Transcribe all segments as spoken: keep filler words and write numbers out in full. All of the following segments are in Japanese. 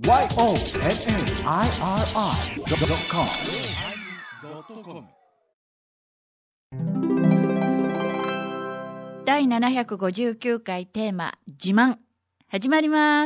ワイオーエヌエヌアイアールアイドットコムだいななひゃくごじゅうきゅうかいテーマ自慢始まります。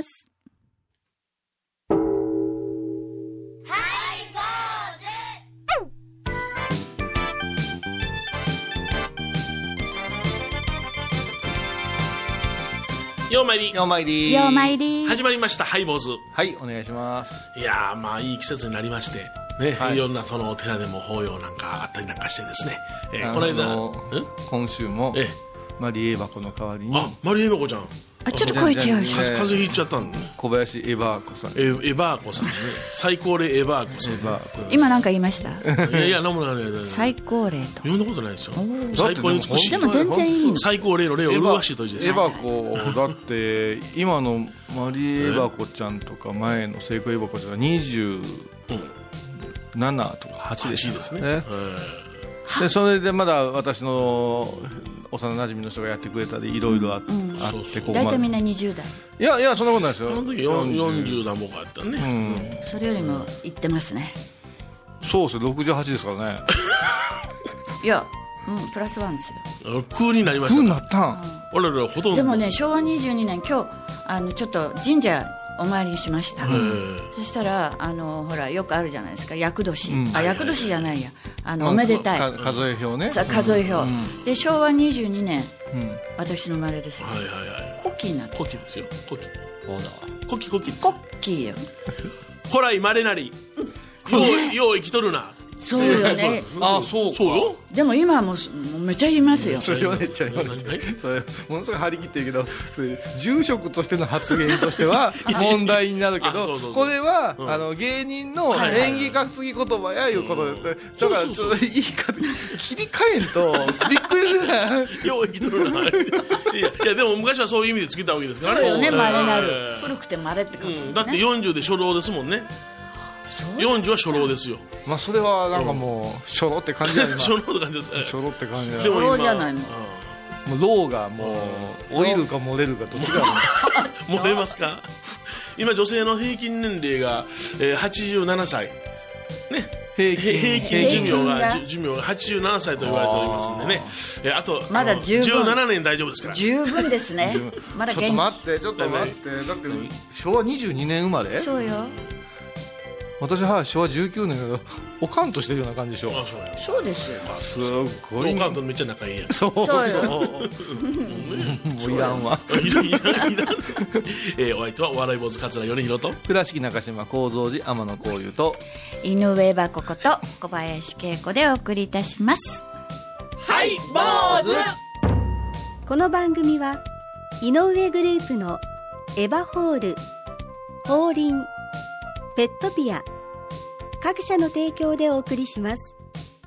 ようまいりようまいりようまいり始まりましたハイボーズ。 はい、お願いします。 いやー、まあいい季節になりましてね、 はい、 いろんなそのお寺でも法要なんかあったりなんかしてですね、えー、 あのこの間今週も、ええ、マリエバコの代わりに、 あ、マリエバコちゃん、 あ、ちょっと声違うし、 風邪ひいちゃったんね。 小林エバーコさん、 えエバーコさんね、最高齢エバーコさん、ね、 今なんか言いました。 いやいや、なんもないないない、 最高齢と呼んだことないですよ。最高に美しい。 でも全然いい。 最高齢の例を麗しいという字です。 エバコだって今のマリエバコちゃんとか前の聖子エバコちゃんがにじゅうななとかはちでしたですね。 ね、でそれでまだ私の幼馴染の人がやってくれたりいろいろあって、うん、 大体みんなにじゅうだい。 いやいや、そんなことないですよ。 その時よんじゅう何本かあったね、 うん、それよりもいってますね。 そうですね、ろくじゅうはちですからね。 いや、うん、プラスワンですよ。 空になりました。 空になったん、 うん、俺らほとんど。 でもね、しょうわにじゅうにねん今日あのちょっと神社お参りしました。そしたらあのほらよくあるじゃないですか、厄年、うん、あ、厄年じゃないや、あの、まあ、おめでたい数え表ね、 数え表、うん、でしょうわにじゅうにねん、うん、私の生まれですよ。 はいはいはい。 古希になって。 古希ですよ。古希。 ほら。 古希古希。 古希よ。 古来まれなり。ようよう生きとるな。 そうよね。 あ、そうか。 そうよ。 でも今はもうめっちゃ言いますよ。 それはめっちゃ言います。それものすごい張り切ってるけど、それ住職としての発言としては問題になるけど、これは、うん、あの芸人の演技担ぎ言葉やいうことで、だからちょっと言い方切り替えんとびっくりするな。 よう生きとるな。いやいや、でも昔はそういう意味でつけたわけですからね。 そうよね、まれなる。古くてまれってこと、ね、 うん。だってよんじゅうで初老ですもんね。よんじゅうは初老ですよ。 まあそれはなんかもう初老って感じだよ。 初老って感じですね。 初老って感じだ。 初老じゃないもん。 もう老がもう老いるか漏れるかどっちか。 漏れますか。今女性の平均年齢が、えー、はちじゅうななさいね。平均, 平均寿命が寿命がはちじゅうななさいと言われておりますんでね。えー、あとまだ十分じゅうななねん大丈夫ですから。 十分ですね。まだ元気。 ちょっと待ってちょっと待って。だってしょうわにじゅうにねん生まれ。 そうよ。 私はしょうわじゅうきゅうねんだけどおかんとしてるような感じでしょ。 あ、そうですよ。 すごい。 おかんとめっちゃ仲いいやん。 そうそうよ。 もういらんわ。 いらんいらんいらん。えー、お相手はお笑い坊主桂米宏と倉敷中島幸三寺天野幸雄と井上バコこと小林恵子でお送りいたします。 はい、坊主。 この番組は井上グループのエバホール、ホーリン、ペットピア各社の提供でお送りします。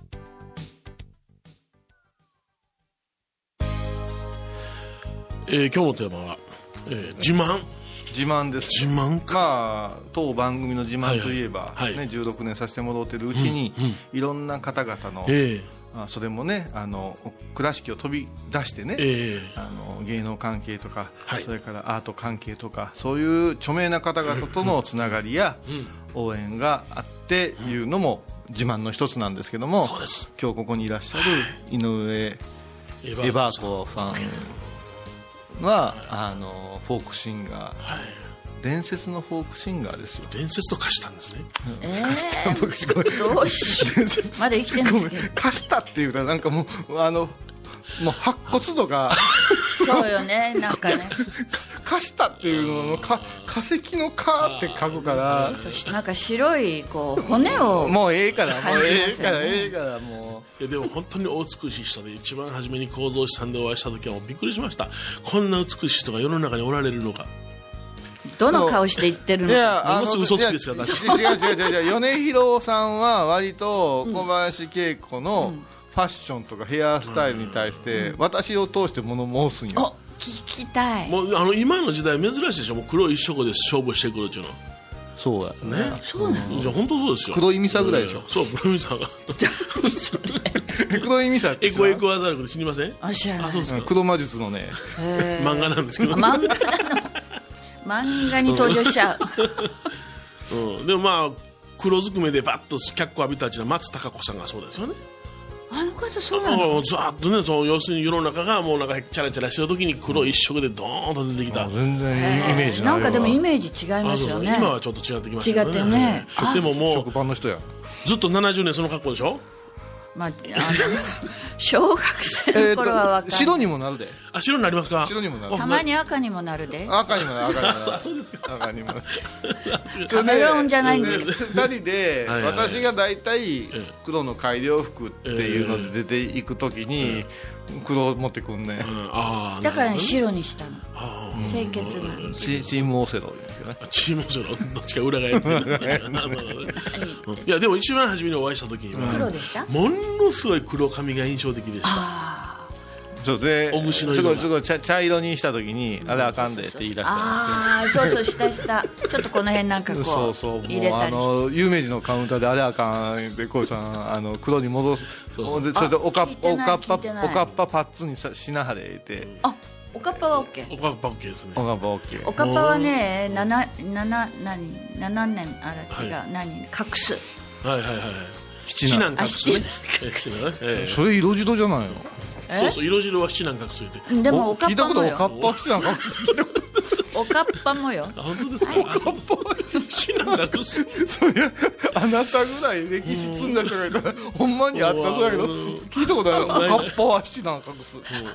えー、今日のテーマは、えー、自慢自慢です。 自慢か。 まあ当番組の自慢といえば、はいはい、ね、じゅうろくねんさせてもらってるうちに、うんうん、いろんな方々の、えーあそれもね、あの倉敷を飛び出してね、えー、あの芸能関係とか、はい、それからアート関係とかそういう著名な方々とのつながりや応援があっていうのも自慢の一つなんですけども、 そうです。 今日ここにいらっしゃる井上エバーコさんはあのフォークシンガー、はい、伝説のフォークシンガーですよ。 伝説と化したんですね。 えー、どうしまだ生きてるんですけど、 化したっていうかなんかもうあのもう白骨とかそうよね、なんかね化したっていうのか化石の化って書くから、 そしてなんか白いこう骨をもうええからもうええからええからもう。いやでも本当にお美しい人で、一番初めに幸三寺さんでお会いした時はもうびっくりしました。こんな美しい人が世の中におられるのか。 どの顔して言ってるのか。いや、 ものすごい嘘つきですから。 違う違う違う違う。米広さんは割と小林恵子のファッションとかヘアスタイルに対して私を通して物申すんよ。 聞きたい。 もうあの今の時代珍しいでしょ。もう黒一色で勝負してくるっていうの。 そうやね。 そうなの。 じゃ本当そうですよ。 黒いミサぐらいでしょ。 そう、黒いミサが。 黒いミサってエコエコアザルクで知りません？ あ、知らない。あ、そうですか。 黒魔術のね漫画なんですけど。 漫画なの。漫画に登場しちゃう。 うん、でもまあ黒ずくめでバッと脚光浴びたちの松たか子さんがそうですよね。 あの方そうなの。 ざーっとね、その要するに世の中がもうなんかチャラチャラしてる時に黒一色でドーンと出てきた、 うん、全然イメージない。 なんかでもイメージ違いますよね。 今はちょっと違ってきましたね。 違ってね。 でももう食パンの人やずっとななじゅうねんその格好でしょ。 まあ、あの小学生の頃は分かんない、 白にもなるで。 あ、白になりますか。 白にもなる。 たまに赤にもなるで。 赤にもなる。赤にもなる。 そうですか。 赤にもなる。 カメレオンじゃないんです。 ふたりで私が大体黒の改良服っていうので出ていくときに黒持ってくんね。 だからね、白にしたの。清潔なチチームオセロ。 チームオセロどっちか裏返ってる。いやでも一番初めにお会いした時には黒でした。 ものすごい黒髪が印象的でした。 そうで、すごいすごい茶, 茶色にした時にあれあかんでって言い出したんですけど、 ああそうそうしたしたちょっとこの辺なんかこうそうそう入れたりして、 もうあの有名人のカウンターであれあかんでこうさんあの黒に戻す。そうそうでそれでおかっぱおかっぱおかっぱパッツにさしなはれってあおかっぱは OK。 おかっぱ OK ですね。 おかっぱ OK。 おかっぱはねなななな何ななねんあら違う、はい、何隠すはいはいはい七男隠すね。 それ色白じゃないの。 そうそう色白は七男隠すって。 でもおかっぱもよ。 聞いたことおかっぱ七男隠す聞いたことおかっぱもよ。 本当ですか。おかっぱ七男隠す。 そりゃあなたぐらい歴史積んだ人がいたらほんまにあったそうやけど聞いたことない。おかっぱは七男隠す。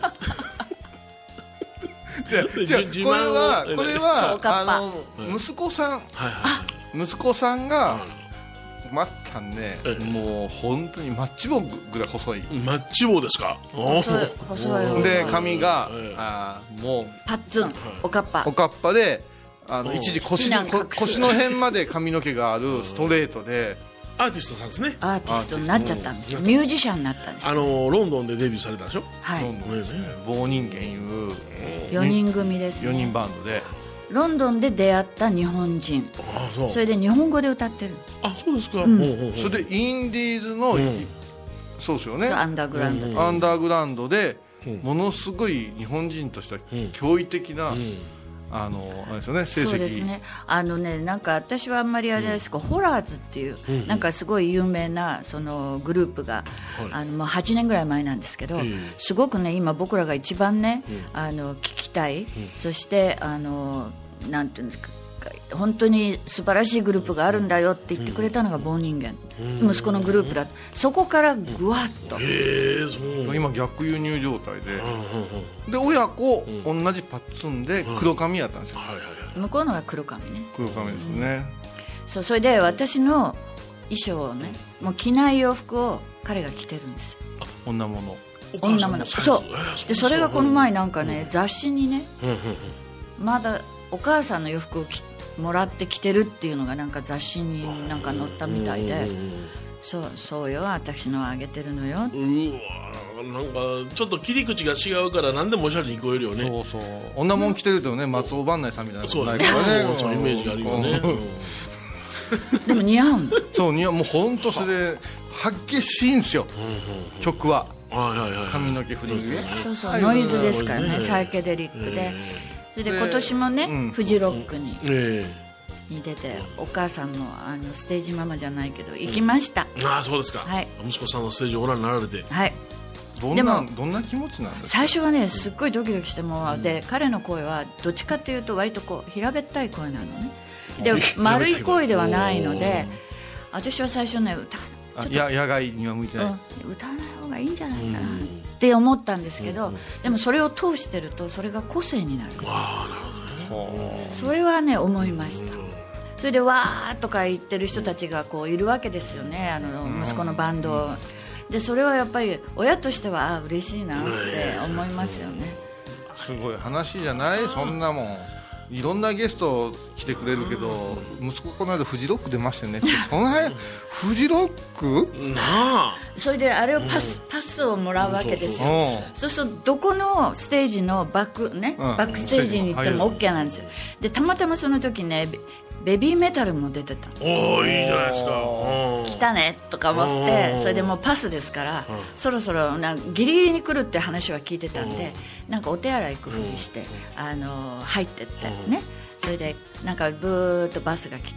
じゃこれはこれはあの息子さん息子さんがまたねもう本当にマッチ棒ぐらい細い。 マッチ棒ですか。 細い細い。 で髪があもうパッツンおかっぱおかっぱであの一時腰の腰の辺まで髪の毛があるストレートでアーティストさんですね。 アーティストになっちゃったんですよ。ミュージシャンになったんです。 あのロンドンでデビューされたでしょ。 はい。 棒人間いうよにん組ですね。 よにんバンドでロンドンで出会った日本人。ああそう。それで日本語で歌ってる。 あそうですか。 うん、 それでインディーズの、うん、そうですよね。 アンダーグラウンドです。 アンダーグラウンドで、うん、ものすごい日本人としては驚異的な、うんうんあのあれですよね、成績。 そうですね。あのね、なんか私はあんまりあれですけど、うん、ホラーズっていう、うん、なんかすごい有名なそのグループが、うん、あのもうはちねんぐらい前なんですけど、うん、すごくね今僕らが一番ね、うん、あの聞きたい、うん、そしてあのなんていうんですか。本当に素晴らしいグループがあるんだよって言ってくれたのが棒人間、うん、息子のグループだ。そこからぐわっと、 うん、 今逆輸入状態で、うん、で親子、うん、同じパッツンで黒髪やったんですよ、 うん、向こうのが黒髪ね。 黒髪ですね、 うん、そうそれで私の衣装をねもう着ない洋服を彼が着てるんですよ。 女物女物そうでそれがこの前なんかね、うん、雑誌にね、うん、まだお母さんの洋服を着てもらってきてるっていうのがなんか雑誌になんか載ったみたいで、そうそうよ私のあげてるのよ。 うわなんかちょっと切り口が違うから何でもおしゃれに聞こえるよね。 そうそう女もん着てるとね、うん、松尾伴内さんみたいなことないからね。 そういうイメージがあるよね、 うん、でも似合うの。 そう似合う。もう本当それ激しいんですよ、うん、曲は髪の毛振りね。 そうそうノイズですからね、サイケデリックで。それで今年もね、うん、フジロックに、えー、に出てお母さんもあのステージママじゃないけど行きました、 うん、ああそうですか、 はい、 息子さんのステージをご覧になられて、 はい、 どんな、でもどんな気持ちなんですか。 最初はねすっごいドキドキしても、うん、で彼の声はどっちかというと割とこう平べったい声なのね。で丸い声ではないので私は最初ね歌ちょっとや野外には向いてない、 うん、歌わない方がいいんじゃないかなって思ったんですけど、うん、でもそれを通してるとそれが個性になる。 あなるほどね。 それはね思いました。それでわーとか言ってる人たちがこういるわけですよね、あの息子のバンドで。それはやっぱり親としてはあ嬉しいなって思いますよね。 すごい話じゃない。そんなもんいろんなゲスト来てくれるけど、息子この間フジロック出ましてねってその辺フジロックなあ。 それであれをパス、うん、パスをもらうわけですよ、うん、そうするとどこのステージのバック、ねうん、バックステージに行っても OK なんですよ。でたまたまその時ねベビーメタルも出てた。 おおいいじゃないですか。 来たねとか思って、それでもうパスですから、そろそろなんかギリギリに来るって話は聞いてたんで、なんかお手洗い行くふりしてあの入ってってね。それでなんかブーッとバスが来て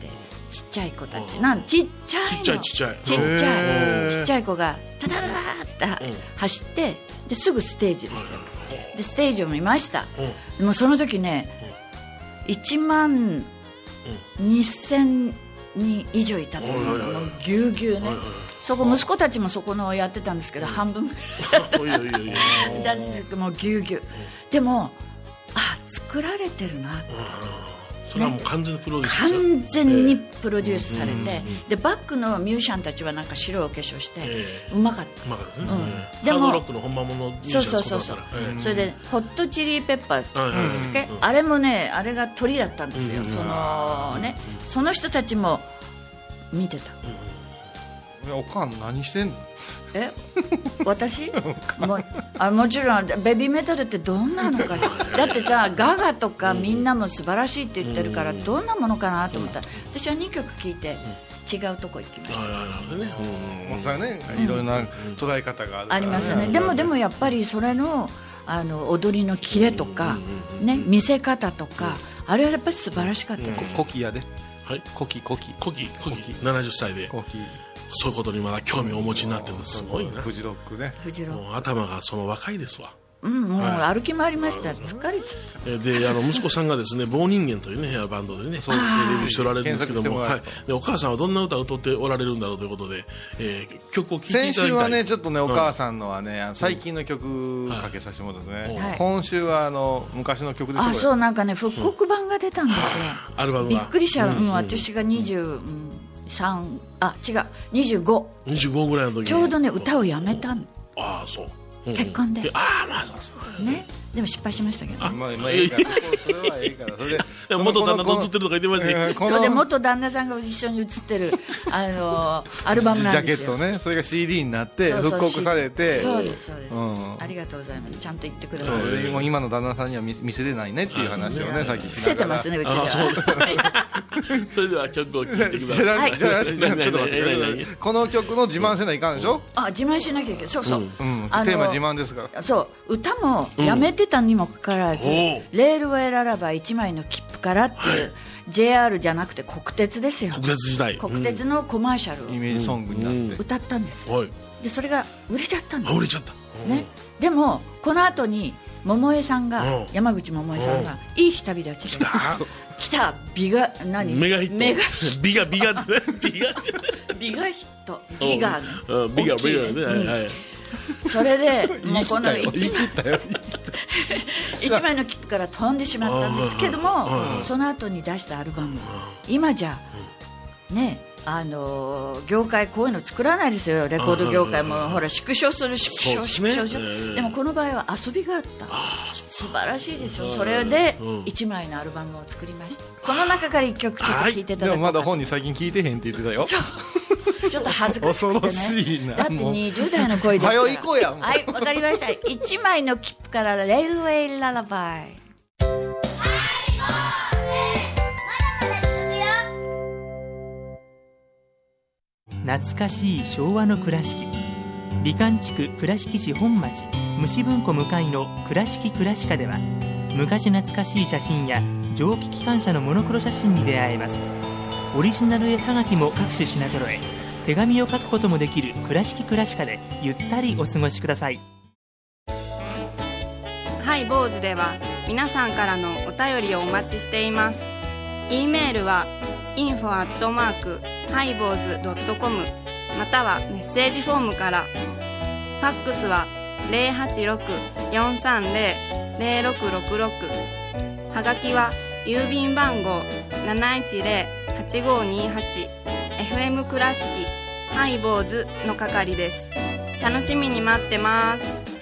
ちっちゃい子たちなんちっちゃいのちっちゃいちっちゃいちっちゃいちっちゃい子がタタタタって走ってですぐステージですよ。でステージを見ました。でもその時ねいちまんにせんにん以上いたと思う。もうぎゅうぎゅうね。そこ息子たちもそこのやってたんですけど半分ぐらいだったもうぎゅうぎゅうでもあ作られてるなって、 それはもう完全にプロデュース、 完全にプロデュースされて、でバックのミュージシャンたちはなんか白いお化粧して、うまかった、 うまかったですね、 うん、でもハードロックの本物のミュージシャンそうそうそうそう、それでホットチリペッパーズ、あれもねあれが鳥だったんですよ、そのねその人たちも見てた。 おかん何してんの？ え私も, あもちろんベビーメタルってどんなのかだってさガガとかみんなも素晴らしいって言ってるからどんなものかなと思ったら私はにきょく聴いて違うとこ行きました。 もうそれねいろいろな捉え方があるから、ね、 ありますよね。でもでもやっぱりそれのあの踊りのキレとか、ね、見せ方とかあれはやっぱり素晴らしかったです。 コキやで、 はい、 コキコキコキコキななじゅっさいでコキそういうことにまだ興味をお持ちになってるんです。すごいな。 フジロックね。 フジロック。 もう頭がその若いですわ。 うん、もう歩き回りました。疲れちゃった。 で、あの息子さんがですね、棒人間というねバンドでね、そうデビューしておられるんですけども、はい。でお母さんはどんな歌を歌っておられるんだろうということで、えー、曲を聴いていただきたい。 先週はねちょっとねお母さんのはね、うん、最近の曲かけさせてもらってね、はい、今週はあの昔の曲ですよ。 あ、そうなんかね復刻版が出たんですよ。 うん、アルバムが。 びっくりした。うん、私がにじゅうさんあ違うにじゅうごにじゅうごぐらいの時ちょうどね歌をやめたの。 ああそう、 うん、結婚で。 ああまあそうそうね。でも失敗しましたけど、ね、 あまあまあいいからそれはいいからそれで元旦那と写ってるとか言ってましたね。 それで元旦那さんが一緒に写ってるあのアルバムなんですよ。 ジャケットね。それが シーディー になって復刻されて。 そうですそうです、うん、ありがとうございます。ちゃんと言ってください。 でも今の旦那さんには見せれないねっていう話をねさっきしながら伏せてますねうちでは。 それでは曲を聴いてください。じゃあ、 はい、じゃあちょっと待ってこの曲の自慢せないかんでしょ。 あ自慢しなきゃいけない。そうそう、 うんうん、テーマ自慢ですから。 そう歌もやめてたにもかかわらず、うん、レールウェイララバーいちまいの切符からっていう、はい、ジェイアール じゃなくて国鉄ですよ。 国鉄時代国鉄のコマーシャルを、 イメージソングになって歌ったんですよ、うん、でそれが売れちゃったんです。 売れちゃった、 ね、でもこの後に桃江さんが、うん、山口百恵さんがいい日旅立ちで来たビガ何メガヒットメガヒットビガビガってねビガビガヒットビガねビガビガね、はいはい、 それでもうこの一枚の切符から飛んでしまったんですけども、その後に出したアルバム今じゃねあの業界こういうの作らないですよ。レコード業界もほら縮小する縮小縮小縮小でもこの場合は遊びがあった。素晴らしいでしょ。それでいちまいのアルバムを作りました。その中からいっきょくちょっと聴いていただこうか。 でもまだ本人最近聴いてへんって言ってたよ。 そうちょっと恥ずかしくてね。 恐ろしいな。 だってにじゅう代の声ですから。 早い行こうや。 はいわかりました。いちまいの切符からレールウェイララバイ。 懐かしい昭和の倉敷。美観地区倉敷市本町虫文庫向かいの倉敷倉歯科では昔懐かしい写真や蒸気機関車のモノクロ写真に出会えます。オリジナル絵はがきも各種品揃え、手紙を書くこともできる倉敷倉歯科でゆったりお過ごしください。 ハイボーズでは皆さんからのお便りをお待ちしています。 E メールは インフォ アットマーク ハイボーズ ドットコム またはメッセージフォームから。ファックスは ゼロはちろく よんさんゼロ ゼロろくろくろく はがきは郵便番号 なないちゼロ はちごにはち エフエム 倉敷ハイボーズの係です。楽しみに待ってます。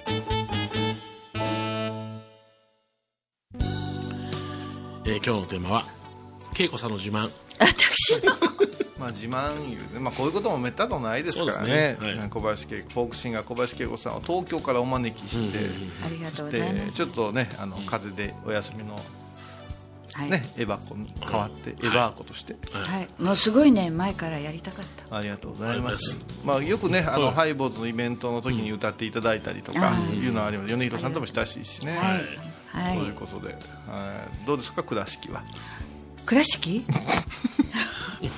えー、今日のテーマは恵子さんの自慢。 私のまあ自慢いうね、まあ、こういうこともめったとないですからね。ね、はい、小林恵子フォークシンガー小林恵子さんを東京からお招きして、うんうんうん、 ありがとうございます。 ちょっとねあの風邪でお休みの、はいね、エバコに代わって、うん、エバーコとして、 はいはい、もうすごいね前からやりたかった。 ありがとうございます。まあ、よくねあの、うん、ハイボーズのイベントの時に歌っていただいたりとかいうのはあります。米広さんとも親しいしね、はいはい、ということで、はい、どうですか倉敷は。 倉敷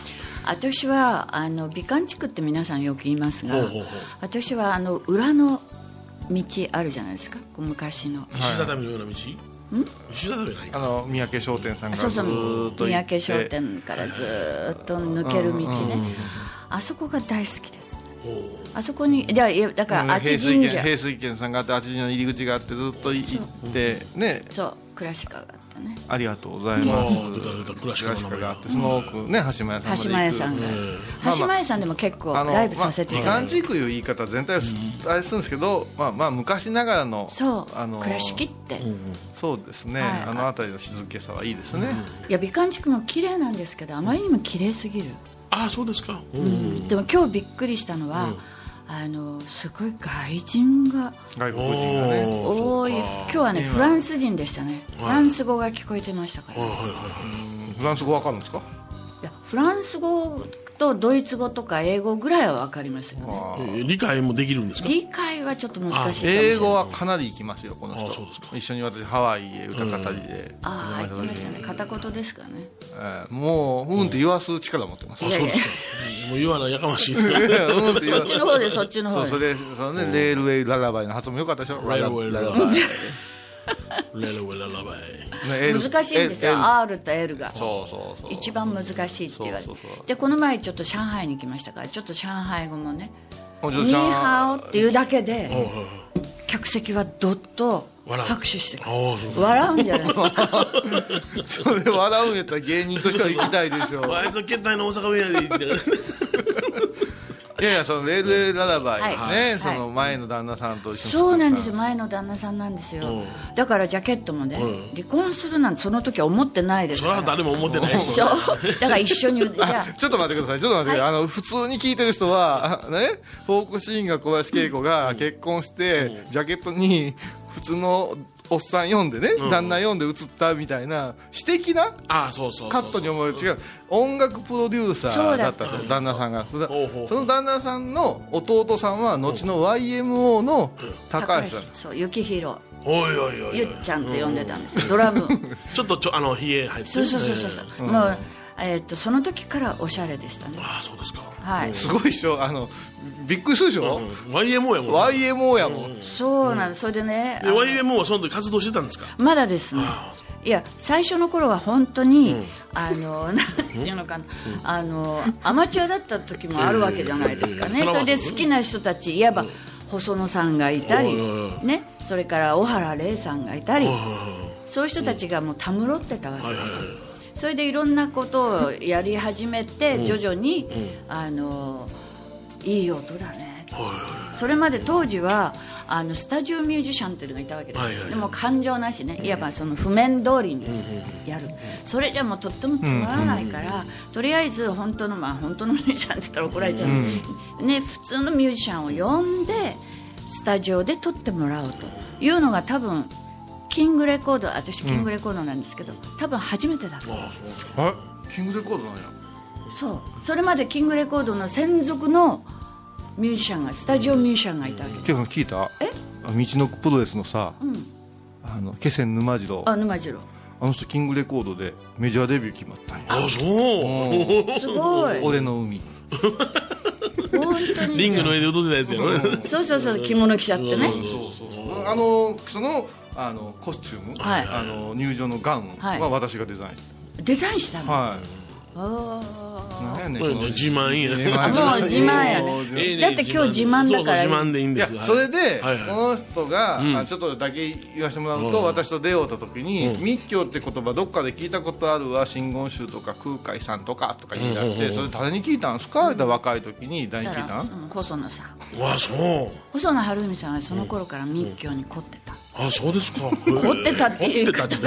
私はあの美観地区って皆さんよく言いますが、 ほうほうほう、 私はあの裏の道あるじゃないですか、昔の石畳のような道、石畳ないか、 あの三宅商店さんがずそうそうーっと三行って宅商店からずっと抜ける道ね、あそこが大好きです。あそこにいやいやだからあち神社、 平水軒さんがあってあち神社の入り口があってずっと行ってね、 そうクラシカがあったね。 ありがとうございます。 クラシカがあってその奥ね、橋間屋さんまで行く。 橋間屋さんが、橋間屋さんでも結構ライブさせていただいて、 美観地区いう言い方全体あれするんですけど、まあまあ昔ながらのそうあの倉敷って、 そうですね、 はい、 あの辺りの静けさはいいですね。 いや美観地区も綺麗なんですけど、あまりにも綺麗すぎる。 ああそうですか、 うん、でも今日びっくりしたのは、あのすごい外人が外国人がね多い。今日はねフランス人でしたね。フランス語が聞こえてましたから、ね、 フランス語わかるんですか？ いやフランス語とドイツ語とか英語ぐらいは分かりますよね。 えー、理解もできるんですか？ 理解はちょっと難しいかもしれない。 英語はかなり行きますよこの人。 あそうですか。 一緒に私ハワイへ歌語りで、 うん、ああ行きましたね。片言ですからね、 えー、もううんって言わす力持ってます。 うん、そうですか。もう言わないやかましい。そっちの方でそっちの方で。 そうそれでその、ね、レールウェイララバイの発音も良かったでしょ。 レールウェイララバイ。レールウェイララバイ。 難しいんですよ。R と L が。 そうそうそう。 一番難しいって言われて。でこの前ちょっと上海に来ましたから、ちょっと上海語もね。ニーハオっていうだけで客席はどっと拍手して笑うんじゃないそれ笑うんやったら芸人としては行きたいでしょう。 あいつは携帯の大阪弁やで言っていやいやそのレールウェイララバイね、はい、その前の旦那さんと一緒に、 そうなんですよ、前の旦那さんなんですよ、うん、だからジャケットもね、うん、離婚するなんてその時は思ってないですから。 それは誰も思ってないでしょ。だから一緒にじゃあちょっと待ってくださいちょっと待ってください、はい、あの普通に聞いてる人はね、フォークシーンが小林恵子が結婚して、うん、ジャケットに普通のおっさん読んでね、うん、旦那読んで映ったみたいな私的なカットに思う。違う、音楽プロデューサーだったんですよ旦那さんが。その旦那さんの弟さんは後の ワイエムオー の高橋さん、 そう幸宏、 おいおいおいゆっちゃんって呼んでたんですよ、ドラムちょっとちょあのひげ入ってる。 そうそうそうそう、うん、もうえー、っとその時からおしゃれでしたね。 ああそうですか、 はい、 すごいでしょ。あのびっくりするでしょ、 うん、ワイエムオー やもん、ね、 ワイエムオー やもん、うん、 そうなんです。それでね、 で ワイエムオー はその時活動してたんですか？ まだですね。いや最初の頃は本当に、うん、あのなんていうのかな、うん、あのアマチュアだった時もあるわけじゃないですかね、えー、それで好きな人たちいわば、うん、細野さんがいたり、ね、それから小原玲さんがいたり、そういう人たちがもうたむろってたわけです、はいはいはい、それでいろんなことをやり始めて、うん、徐々に、うん、あのいい音だね、はい、それまで当時はあのスタジオミュージシャンっていうのがいたわけです、はいはいはい、でも感情なしね、いわばその譜面通りにやる、うん、それじゃもうとってもつまらないから、うん、とりあえず本当の、まあ、本当のミュージシャンって言ったら怒られちゃうんですけど、うんね、普通のミュージシャンを呼んでスタジオで撮ってもらおうというのが多分キングレコード、私キングレコードなんですけど、うん、多分初めてだと。 あ、キングレコードなんや。 そう、それまでキングレコードの専属のミュージシャンが、スタジオミュージシャンがいたわけです。 ケイさん聞いた？ え？ 道のプロレスのさ、うん、あの気仙沼次郎。 あ、沼次郎。 あの人キングレコードでメジャーデビュー決まったんや。 あ、そう。 すごい。 俺の海。 本当に。 リングの上で踊ってたやつやろ。 そうそうそう、着物着ちゃってね。 そうそうそう。あのそのあのコスチューム、はい、あの入場のガウンは私がデザインした。 デザインしたの？ はい。 ああ、ね、自慢やね。 もう自慢やね。だって今日自慢だから。 自慢でいいんですよ。 それでこの人がちょっとだけ言わせてもらうと、私と出会うた時に密教って言葉どっかで聞いたことあるわ、真言宗とか空海さんとかとか言い出して、それ誰に聞いたんですかって若い時に誰に聞いたん？ 細野さん。 わあ、そう。 細野晴臣さんはその頃から密教に凝ってた。 あ、そうですか。 凝ってたっていうか。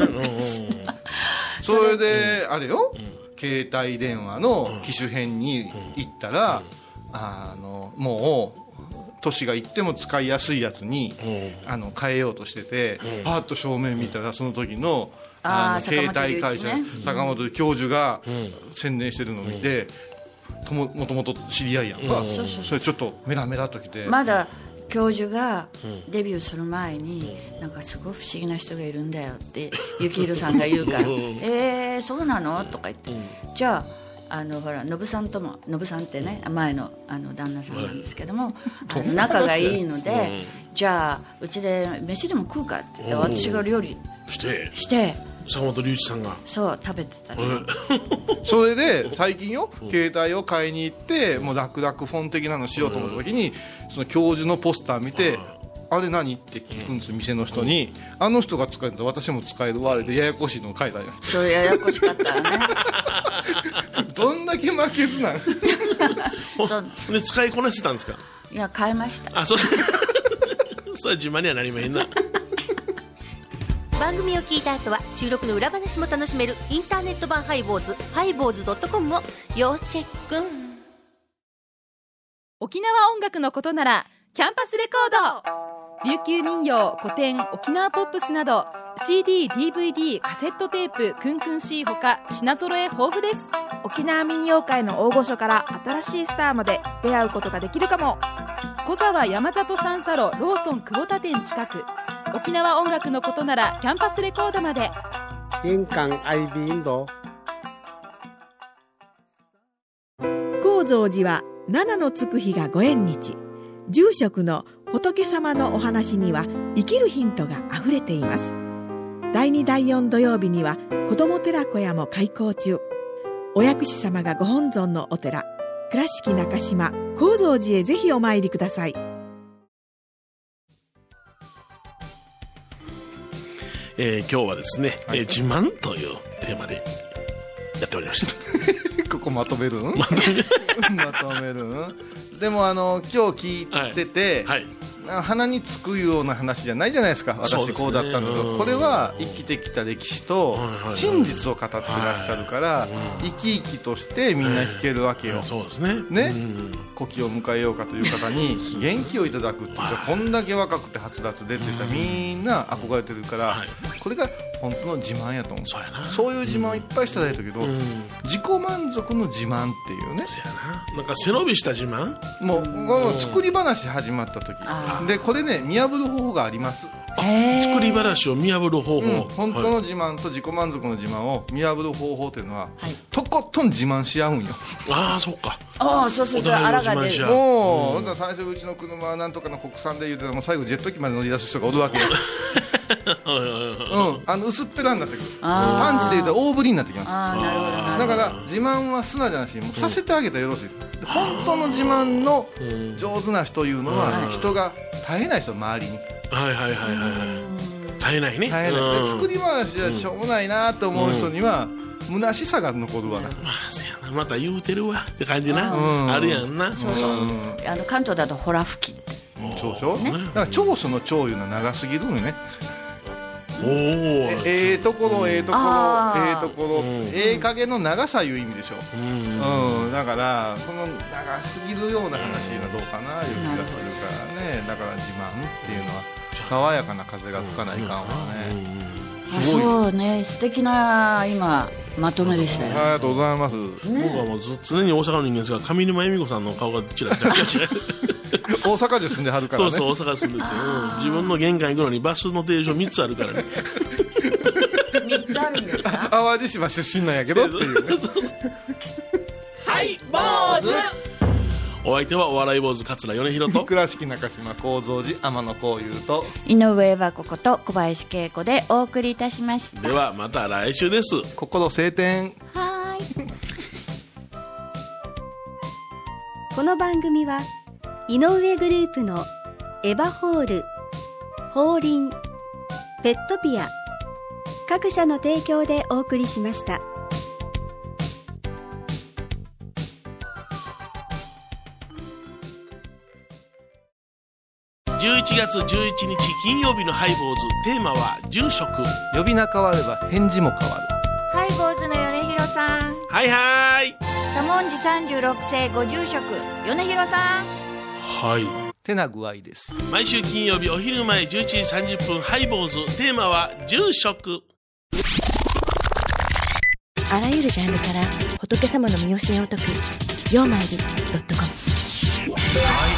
それであれよ。携帯電話の機種変に行ったら、あのもう年がいっても使いやすいやつにあの変えようとしてて、パーッと正面見たらその時のあの携帯会社坂本教授が宣伝してるのを見て、もともと知り合いやんか、それちょっとメラメラっときて、 まだ教授がデビューする前に、なんかすごい不思議な人がいるんだよって幸宏さんが言うからえーそうなのとか言って、じゃああのほらノブさんともノブさんってね前のあの旦那さんなんですけども、あの仲がいいので、じゃあうちで飯でも食うかって言って私が料理してして坂本龍一さんがそう食べてたり、 それで最近よ携帯を買いに行ってもう楽々フォン的なのしようと思った時に、その教授のポスター見て、あれ何って聞くんですよ、店の人に。あの人が使えると私も使えるわあれでややこしいの書いたよ。 それややこしかったよねどんだけ負けずなんそうで使いこなしてたんですか？ いや変えました。 あ、そうそれは自慢にはなりまへんな。 番組を聞いた後は収録の裏話も楽しめるインターネット版ハイボーズハイボーズ .com を要チェック。 沖縄音楽のことならキャンパスレコード、琉球民謡、古典、沖縄ポップスなど シーディー、ディーブイディー、カセットテープ、クンクン C ほか品揃え豊富です。 沖縄民謡界の大御所から新しいスターまで出会うことができるかも。小沢山里三佐路ローソン久保田店近く。沖縄音楽のことならキャンパスレコードまで。 玄関アイビーインド。 高蔵寺は七のつく日がご縁日。住職の仏様のお話には生きるヒントがあふれています。だいにだいよん土曜日には子ども寺小屋も開校中。お薬師様がご本尊のお寺倉敷中島・高蔵寺へぜひお参りください。 えー、今日はですね、はい、えー、自慢というテーマでやっておりましたここまとめるんまとめまとめるんでもあの今日聞いてて、はいはい、鼻につくような話じゃないじゃないですか。私こうだったんだけど、これは生きてきた歴史と真実を語ってらっしゃるから生き生きとしてみんな弾けるわけよ。 そうですね。 ね、古希を迎えようかという方に元気をいただくっていうか、こんだけ若くてはつらつでって言ったらみんな憧れてるから、これが本当の自慢やと思う。そうやな。そういう自慢をいっぱいしてたけど、自己満足の自慢っていうね。 そうやな。なんか背伸びした自慢。 もうこの作り話始まった時で、これね見破る方法があります。 作り話を見破る方法、うん、 本当の自慢と自己満足の自慢を見破る方法っていうのは、はい、とことん自慢し合うんよ。 ああ、そっか。 ああ、そうするとあらが出る。 もう、うん、最初うちの車はなんとかの国産で言うても最後ジェット機まで乗り出す人がおるわけようん、あの薄っぺらになってくる。パンチで言うと大振りになってきます。 あ、なるほどなるほど。 だから自慢は素直じゃなしにもうさせてあげたらよろしい、うん、本当の自慢の上手な人というのは、うん、人が絶えない人、周りに。 はいはいはいはい、絶えないね。絶えない。作り話はしょうもないなと思う人には、うん、虚しさが残るわな。 まあ、そうやな、また言うてるわって感じな、 あ,、うん、あるやんな。 そうそう、うん、あの関東だとホラ吹き。 そうでしょ、ね、だから長所の長いうのは長すぎるのよね。 おえええところええところええところ、ええ加減の長さいう意味でしょ。うん、うん、だからその長すぎるような話はどうかないう気がするからね。だから自慢っていうのは爽やかな風が吹かないかんわね。 あ、そうね、素敵な今まとめでしたよ。 ありがとうございます、ね、 僕はもうず常に大阪の人間ですが、上沼恵美子さんの顔がチラチラチラ大阪で住んではるからね。 そうそう、大阪住んでて、うん、自分の玄関行くのにバスの停車みっつあるからねみっつあるんですか。 淡路島出身なんやけどっていうねはい坊主。 お相手はお笑い坊主桂米広と倉敷中島高蔵寺天野幸雄と井上和子こと小林恵子でお送りいたしました。 ではまた来週です。 心晴天。 はいこの番組は井上グループのエバホール、ホーリン、ペットピア各社の提供でお送りしました。 じゅういちがつじゅういちにち金曜日のハイボーズ、テーマは住職。 呼び名変われば返事も変わる。 ハイボーズの米広さん。 はいはい。 多文字さんじゅうろく世ご住職米広さん。 はい。 てな具合です。 毎週金曜日お昼前じゅういちじさんじゅっぷん、ハイボーズ、テーマは住職。 あらゆるジャンルから仏様の身教えを解くようまいり .com。